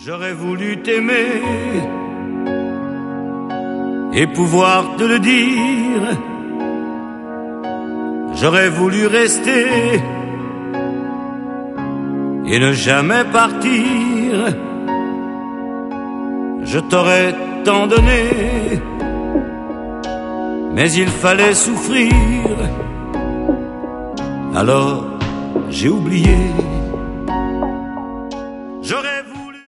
J'aurais voulu t'aimer et pouvoir te le dire. J'aurais voulu rester et ne jamais partir. Je t'aurais tant donné, mais il fallait souffrir. Alors j'ai oublié.